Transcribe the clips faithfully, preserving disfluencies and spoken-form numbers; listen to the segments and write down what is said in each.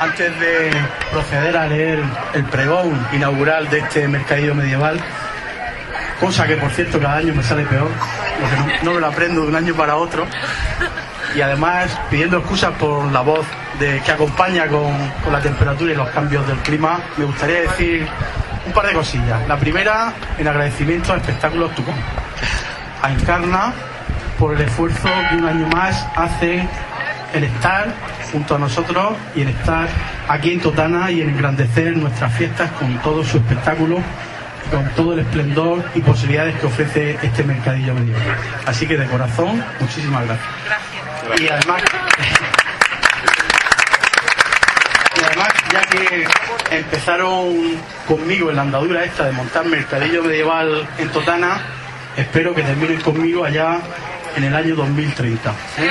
Antes de proceder a leer el pregón inaugural de este mercadillo medieval, cosa que por cierto cada año me sale peor, porque no, no me lo aprendo de un año para otro, y además pidiendo excusas por la voz de, que acompaña con, con la temperatura y los cambios del clima, me gustaría decir un par de cosillas. La primera, en agradecimiento a Espectáculos Tucón, a Encarna, por el esfuerzo que un año más hace el estar junto a nosotros y el estar aquí en Totana y en engrandecer nuestras fiestas con todo su espectáculo, con todo el esplendor y posibilidades que ofrece este mercadillo medieval. Así que de corazón, muchísimas gracias. Gracias. Y además, y además, ya que empezaron conmigo en la andadura esta de montar mercadillo medieval en Totana, espero que terminen conmigo allá en el año dos mil treinta. ¿Eh?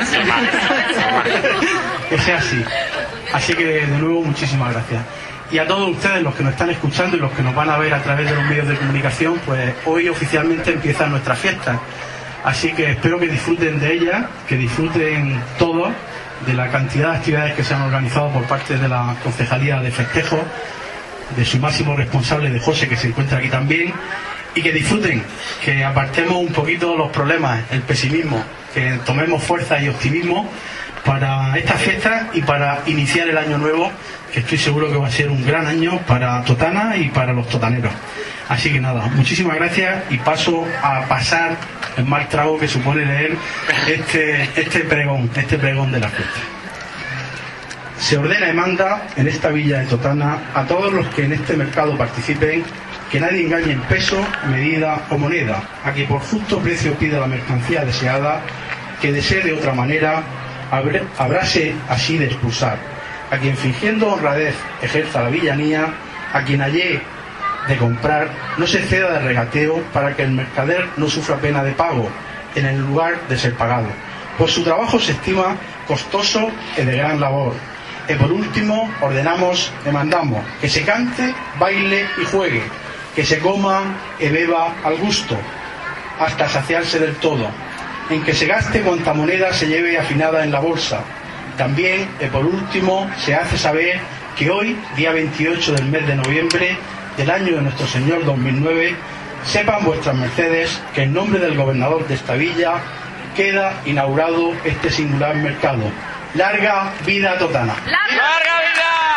Que sea así. Así que de nuevo muchísimas gracias. Y a todos ustedes, los que nos están escuchando y los que nos van a ver a través de los medios de comunicación, pues hoy oficialmente empiezan nuestras fiestas. Así que espero que disfruten de ellas, que disfruten todos de la cantidad de actividades que se han organizado por parte de la Concejalía de Festejos, de su máximo responsable, de José, que se encuentra aquí también, y que disfruten, que apartemos un poquito los problemas, el pesimismo, que tomemos fuerza y optimismo para estas fiestas y para iniciar el año nuevo, que estoy seguro que va a ser un gran año para Totana y para los totaneros. Así que nada, muchísimas gracias y paso a pasar el mal trago que supone leer este, este pregón, este pregón de la fiesta. Se ordena y manda en esta villa de Totana a todos los que en este mercado participen que nadie engañe en peso, medida o moneda, a que por justo precio pida la mercancía deseada, que desee de otra manera, habráse así de expulsar, a quien fingiendo honradez ejerza la villanía, a quien hallé de comprar no se ceda de regateo, para que el mercader no sufra pena de pago en el lugar de ser pagado, pues su trabajo se estima costoso y de gran labor. Y por último ordenamos y mandamos que se cante, baile y juegue, que se coma y beba al gusto, hasta saciarse del todo, en que se gaste cuanta moneda se lleve afinada en la bolsa. También, y por último, se hace saber que hoy, día veintiocho del mes de noviembre del año de nuestro Señor dos mil nueve, sepan vuestras mercedes que en nombre del gobernador de esta villa queda inaugurado este singular mercado. ¡Larga vida Totana! ¡Larga vida!